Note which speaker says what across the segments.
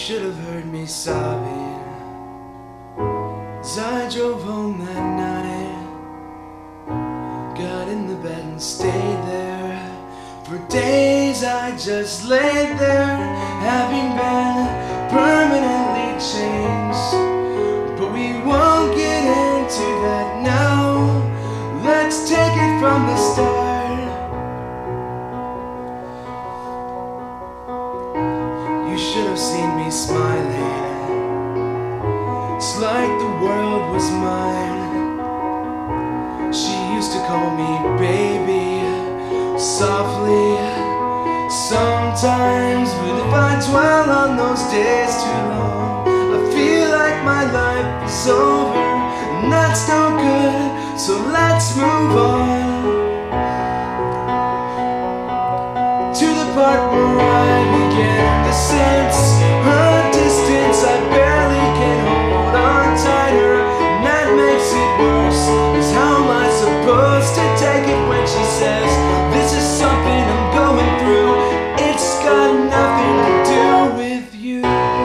Speaker 1: should have heard me sobbing as I drove home that night. Got in the bed and stayed there. For days I just laid there, having been permanently changed. But we won't get into that now. Let's take it from the start. You should have seen me smiling. It's like the world was mine. She used to call me baby, softly, sometimes. But if I dwell on those days too long, I feel like my life is over, and that's no good, so let's move on to the part where I begin to sense her distance. I barely can hold on tighter, and that makes it worse. 'Cause how am I supposed to take it when she says this is something I'm going through? It's got nothing to do with you.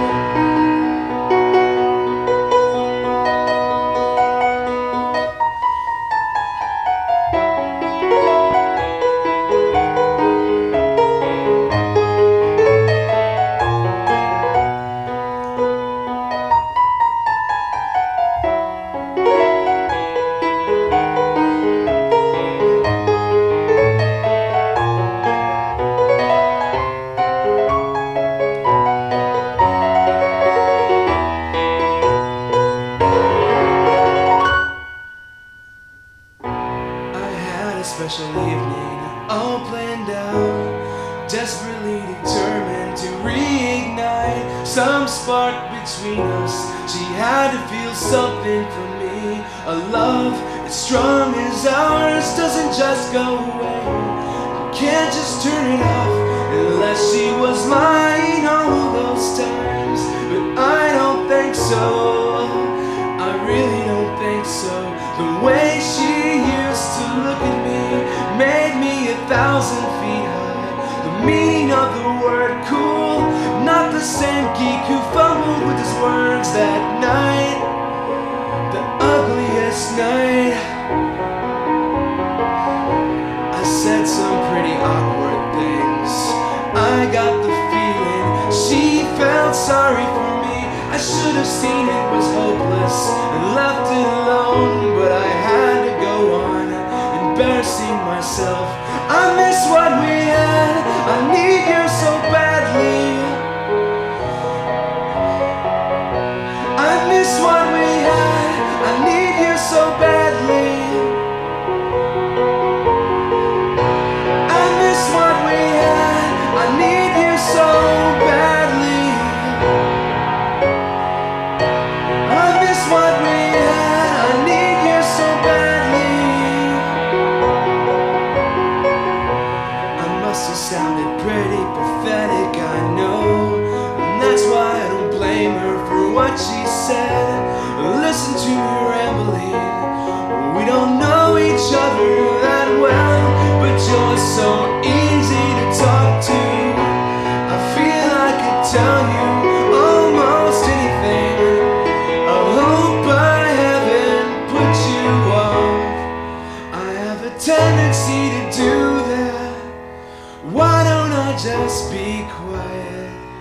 Speaker 1: Special evening, all planned out, desperately determined to reignite some spark between us. She had to feel something from me. A love as strong as ours doesn't just go away. You can't just turn it off unless she was mine all those times. But I don't think so, I really don't think so. The way she used to look at me made me 1,000 feet high. The meaning of the word cool, not the same geek who fumbled with his words that night, the ugliest night. I said some pretty awkward things. I got the feeling she felt sorry for me. I should have seen it was hopeless and left it alone, but I had to go on, embarrassing myself. I miss what we had, I need you so badly. I miss what we had, I need you so badly. I miss what we had, I need you so badly. I miss what we had, I need you so badly. I must have sounded pretty pathetic, I know, and that's why I don't blame her for what she said. Listen to me rambling, we don't know each other that well, but you're so easy to talk to. I feel I could tell you almost anything. I hope I haven't put you off. I have a tendency to do that. Why don't I just be quiet?